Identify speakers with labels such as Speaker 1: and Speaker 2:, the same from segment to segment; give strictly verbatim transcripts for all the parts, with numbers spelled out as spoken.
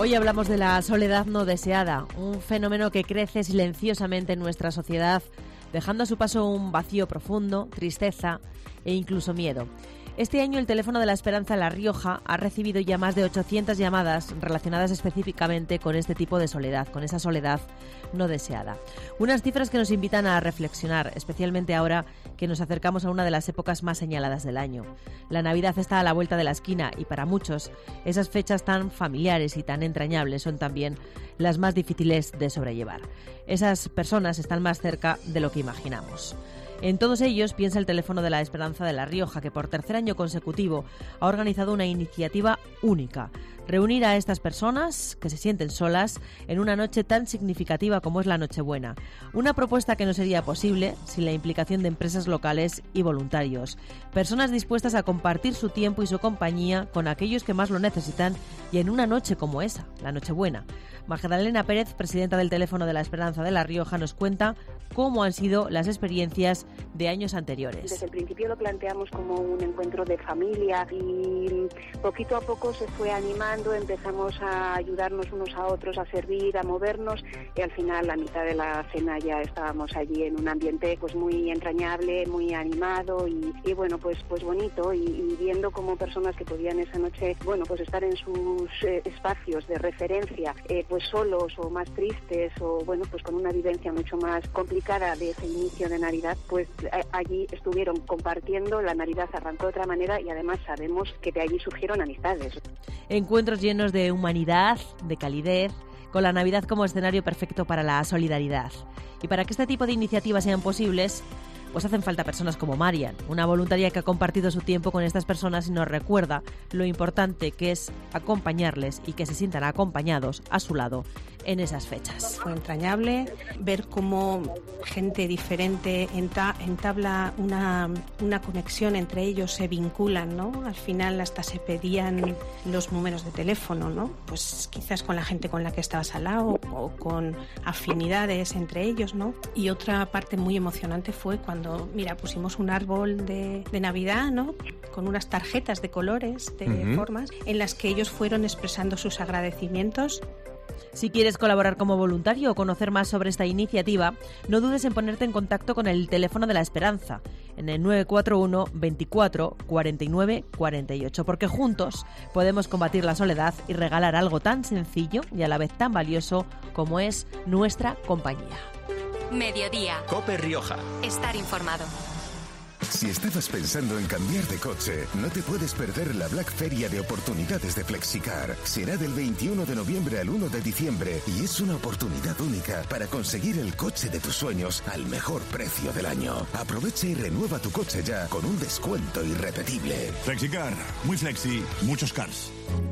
Speaker 1: Hoy hablamos de la soledad no deseada, un fenómeno que crece silenciosamente en nuestra sociedad, dejando a su paso un vacío profundo, tristeza e incluso miedo. Este año el teléfono de la Esperanza La Rioja ha recibido ya más de ochocientas llamadas relacionadas específicamente con este tipo de soledad, con esa soledad no deseada. Unas cifras que nos invitan a reflexionar, especialmente ahora que nos acercamos a una de las épocas más señaladas del año. La Navidad está a la vuelta de la esquina y para muchos esas fechas tan familiares y tan entrañables son también las más difíciles de sobrellevar. Esas personas están más cerca de lo que imaginamos. En todos ellos piensa el teléfono de la Esperanza de La Rioja, que por tercer año consecutivo ha organizado una iniciativa única: reunir a estas personas que se sienten solas en una noche tan significativa como es la Nochebuena. Una propuesta que no sería posible sin la implicación de empresas locales y voluntarios. Personas dispuestas a compartir su tiempo y su compañía con aquellos que más lo necesitan y en una noche como esa, la Nochebuena. Magdalena Pérez, presidenta del teléfono de la Esperanza de La Rioja, nos cuenta cómo han sido las experiencias de años anteriores.
Speaker 2: Desde el principio lo planteamos como un encuentro de familia y poquito a poco se fue animando, empezamos a ayudarnos unos a otros, a servir, a movernos y al final, a mitad de la cena, ya estábamos allí en un ambiente pues muy entrañable, muy animado y, y bueno, pues pues bonito y, y viendo cómo personas que podían esa noche, bueno, pues estar en sus eh, espacios de referencia, eh, pues solos o más tristes o bueno, pues con una vivencia mucho más complicada de ese inicio de Navidad, pues allí estuvieron compartiendo. La Navidad arrancó de otra manera y además sabemos que de allí surgieron amistades.
Speaker 1: Encuentros llenos de humanidad, de calidez, con la Navidad como escenario perfecto para la solidaridad. Y para que este tipo de iniciativas sean posibles, pues hacen falta personas como Marian, una voluntaria que ha compartido su tiempo con estas personas y nos recuerda lo importante que es acompañarles y que se sientan acompañados a su lado en esas fechas.
Speaker 3: Fue entrañable ver cómo gente diferente enta- entabla una, una conexión entre ellos, se vinculan, ¿no? Al final hasta se pedían los números de teléfono, ¿no? Pues quizás con la gente con la que estabas al lado o con afinidades entre ellos, ¿no? Y otra parte muy emocionante fue cuando, mira, pusimos un árbol de, de Navidad, ¿no? Con unas tarjetas de colores, de uh-huh. formas, en las que ellos fueron expresando sus agradecimientos.
Speaker 1: Si quieres colaborar como voluntario o conocer más sobre esta iniciativa, no dudes en ponerte en contacto con el teléfono de la Esperanza, en el nueve cuatro uno, veinticuatro, cuarenta y nueve, cuarenta y ocho, porque juntos podemos combatir la soledad y regalar algo tan sencillo y a la vez tan valioso como es nuestra compañía.
Speaker 4: Mediodía.
Speaker 5: COPE Rioja.
Speaker 4: Estar informado.
Speaker 6: Si estabas pensando en cambiar de coche, no te puedes perder la Black Feria de oportunidades de Flexicar. Será del veintiuno de noviembre al uno de diciembre y es una oportunidad única para conseguir el coche de tus sueños al mejor precio del año. Aprovecha y renueva tu coche ya con un descuento irrepetible.
Speaker 7: Flexicar, muy flexi, muchos cars.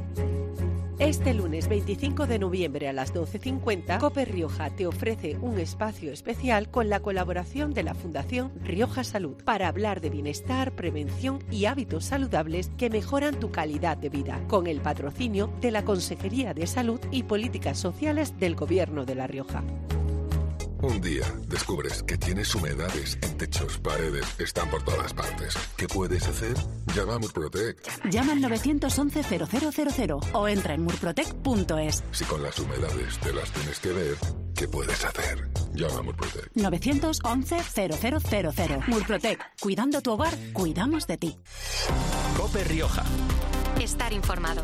Speaker 8: Este lunes veinticinco de noviembre a las doce cincuenta, COPE Rioja te ofrece un espacio especial con la colaboración de la Fundación Rioja Salud para hablar de bienestar, prevención y hábitos saludables que mejoran tu calidad de vida, con el patrocinio de la Consejería de Salud y Políticas Sociales del Gobierno de La Rioja.
Speaker 9: Un día descubres que tienes humedades en techos, paredes, están por todas partes. ¿Qué puedes hacer? Llama a Murprotec.
Speaker 10: Llama al nueve once cero cero cero cero o entra en murprotec punto es.
Speaker 9: Si con las humedades te las tienes que ver, ¿qué puedes hacer? Llama a Murprotec.
Speaker 10: nueve once cero cero cero cero. Murprotec. Cuidando tu hogar, cuidamos de ti.
Speaker 5: COPE Rioja.
Speaker 4: Estar informado.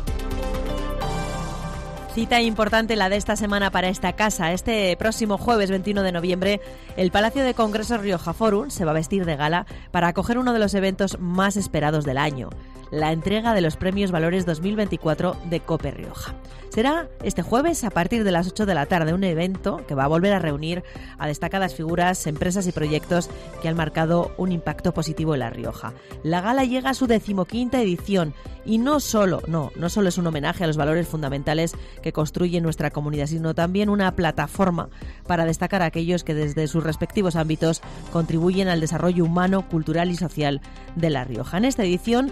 Speaker 1: Cita importante la de esta semana para esta casa. Este próximo jueves veintiuno de noviembre, el Palacio de Congresos Rioja Forum se va a vestir de gala para acoger uno de los eventos más esperados del año, la entrega de los Premios Valores dos mil veinticuatro de COPE Rioja. Será este jueves a partir de las ocho de la tarde, un evento que va a volver a reunir a destacadas figuras, empresas y proyectos que han marcado un impacto positivo en La Rioja. La gala llega a su decimoquinta edición y no solo, no, no solo es un homenaje a los valores fundamentales que construye nuestra comunidad, sino también una plataforma para destacar a aquellos que desde sus respectivos ámbitos contribuyen al desarrollo humano, cultural y social de La Rioja. En esta edición, los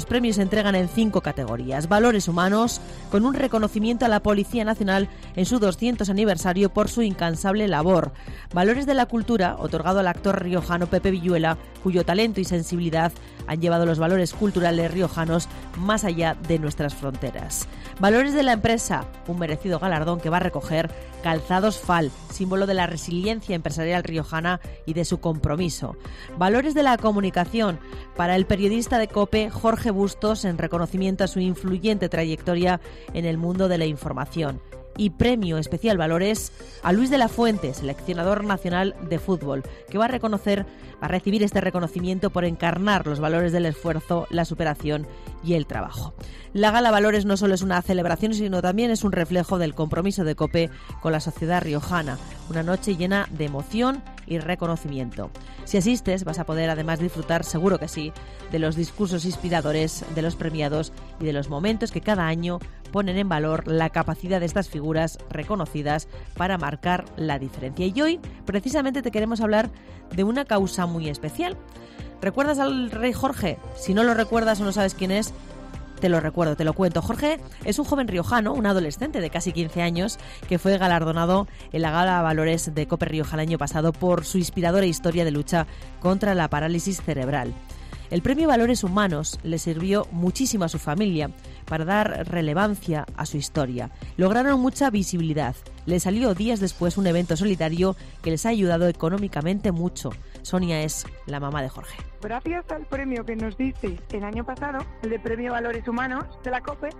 Speaker 1: premios se entregan en cinco categorías. Valores humanos, con un reconocimiento a la Policía Nacional en su doscientos aniversario por su incansable labor. Valores de la cultura, otorgado al actor riojano Pepe Villuela, cuyo talento y sensibilidad han llevado los valores culturales riojanos más allá de nuestras fronteras. Valores de la empresa, un merecido galardón que va a recoger Calzados Fal, símbolo de la resiliencia empresarial riojana y de su compromiso. Valores de la comunicación, para el periodista de COPE Jorge Bustos, en reconocimiento a su influyente trayectoria en el mundo de la información. Y premio especial Valores a Luis de la Fuente, seleccionador nacional de fútbol, que va a reconocer, va a recibir este reconocimiento por encarnar los valores del esfuerzo, la superación y el trabajo. La Gala Valores no solo es una celebración, sino también es un reflejo del compromiso de COPE con la sociedad riojana, una noche llena de emoción y reconocimiento. Si asistes, vas a poder además disfrutar, seguro que sí, de los discursos inspiradores de los premiados y de los momentos que cada año ponen en valor la capacidad de estas figuras reconocidas para marcar la diferencia. Y hoy, precisamente, te queremos hablar de una causa muy especial. ¿Recuerdas al rey Jorge? Si no lo recuerdas o no sabes quién es, te lo recuerdo, te lo cuento. Jorge es un joven riojano, un adolescente de casi quince años, que fue galardonado en la Gala Valores de COPE Rioja el año pasado por su inspiradora historia de lucha contra la parálisis cerebral. El premio Valores Humanos le sirvió muchísimo a su familia para dar relevancia a su historia. Lograron mucha visibilidad. Le salió días después un evento solidario que les ha ayudado económicamente mucho. Sonia es la mamá de Jorge.
Speaker 11: Gracias al premio que nos disteis el año pasado, el de Premio Valores Humanos de la COPE,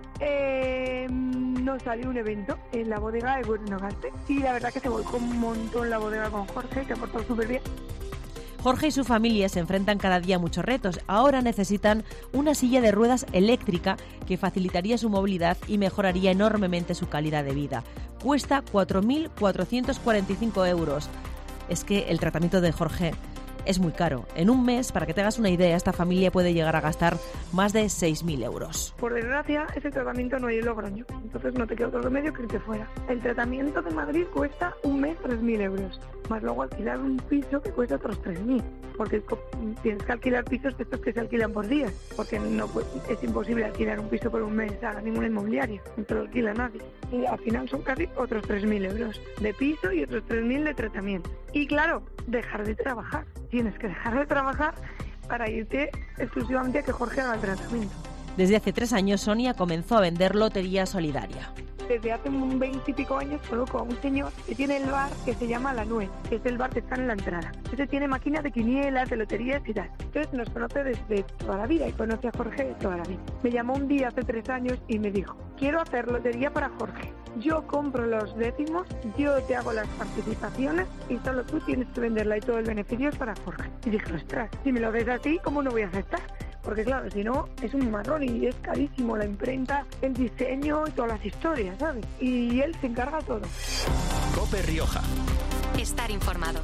Speaker 11: eh, nos salió un evento en la bodega de Buenogarte. Y la verdad que se volcó un montón la bodega con Jorge, que aportó súper bien.
Speaker 1: Jorge y su familia se enfrentan cada día a muchos retos. Ahora necesitan una silla de ruedas eléctrica que facilitaría su movilidad y mejoraría enormemente su calidad de vida. Cuesta cuatro mil cuatrocientos cuarenta y cinco euros. Es que el tratamiento de Jorge es muy caro. En un mes, para que te hagas una idea, esta familia puede llegar a gastar más de seis mil euros.
Speaker 11: Por desgracia, ese tratamiento no hay en Logroño, entonces no te queda otro remedio que irte fuera. El tratamiento de Madrid cuesta un mes tres mil euros, más luego alquilar un piso que cuesta otros tres mil, porque tienes que alquilar pisos de estos que se alquilan por días, porque no pues, es imposible alquilar un piso por un mes a ninguna inmobiliaria, no te lo alquila nadie. Y al final son casi otros tres mil euros de piso y otros tres mil de tratamiento. Y claro, dejar de trabajar. Tienes que dejar de trabajar para irte exclusivamente a que Jorge haga el tratamiento.
Speaker 1: Desde hace tres años, Sonia comenzó a vender lotería solidaria.
Speaker 11: Desde hace un veinte y pico años conozco a un señor que tiene el bar que se llama La Nuez, que es el bar que está en la entrada. Ese tiene máquinas de quinielas, de loterías y tal. Entonces nos conoce desde toda la vida y conoce a Jorge de toda la vida. Me llamó un día hace tres años y me dijo, quiero hacer lotería para Jorge. Yo compro los décimos, yo te hago las participaciones y solo tú tienes que venderla y todo el beneficio es para Jorge. Y dije, ostras, si me lo ves así, ¿cómo no voy a aceptar? Porque claro, si no, es un marrón y es carísimo la imprenta, el diseño y todas las historias, ¿sabes? Y él se encarga todo.
Speaker 5: COPE Rioja.
Speaker 4: Estar informado.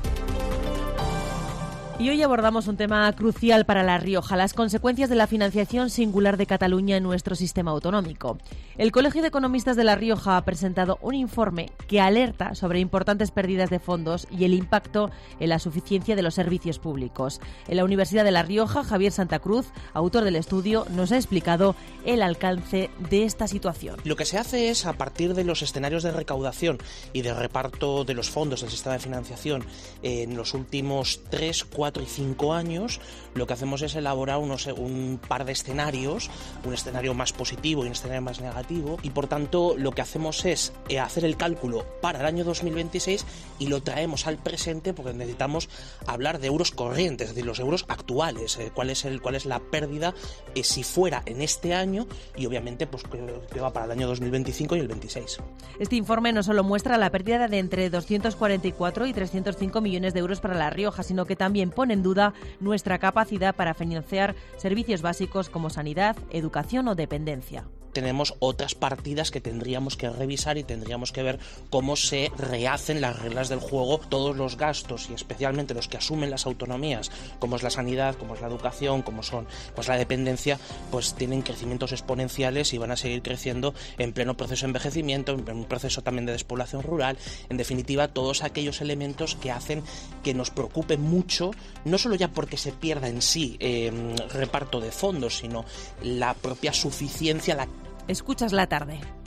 Speaker 1: Y hoy abordamos un tema crucial para La Rioja, las consecuencias de la financiación singular de Cataluña en nuestro sistema autonómico. El Colegio de Economistas de La Rioja ha presentado un informe que alerta sobre importantes pérdidas de fondos y el impacto en la suficiencia de los servicios públicos. En la Universidad de La Rioja, Javier Santa Cruz, autor del estudio, nos ha explicado el alcance de esta situación.
Speaker 12: Lo que se hace es, a partir de los escenarios de recaudación y de reparto de los fondos del sistema de financiación en los últimos tres, cuatro y cinco años, lo que hacemos es elaborar unos, un par de escenarios, un escenario más positivo y un escenario más negativo, y por tanto lo que hacemos es hacer el cálculo para el año dos mil veintiséis y lo traemos al presente porque necesitamos hablar de euros corrientes, de los euros actuales, eh, cuál es el cuál es la pérdida eh, si fuera en este año y obviamente pues que, que va para el año dos mil veinticinco y el veintiséis.
Speaker 1: Este informe no solo muestra la pérdida de entre doscientos cuarenta y cuatro y trescientos cinco millones de euros para La Rioja, sino que también pone en duda nuestra capacidad para financiar servicios básicos como sanidad, educación o dependencia.
Speaker 12: tenemos otras partidas que tendríamos que revisar y tendríamos que ver cómo se rehacen las reglas del juego. Todos los gastos y especialmente los que asumen las autonomías, como es la sanidad, como es la educación, como son pues la dependencia, pues tienen crecimientos exponenciales y van a seguir creciendo en pleno proceso de envejecimiento, en un proceso también de despoblación rural. En definitiva, todos aquellos elementos que hacen que nos preocupe mucho, no solo ya porque se pierda en sí eh, reparto de fondos, sino la propia suficiencia. La...
Speaker 1: Escuchas la tarde.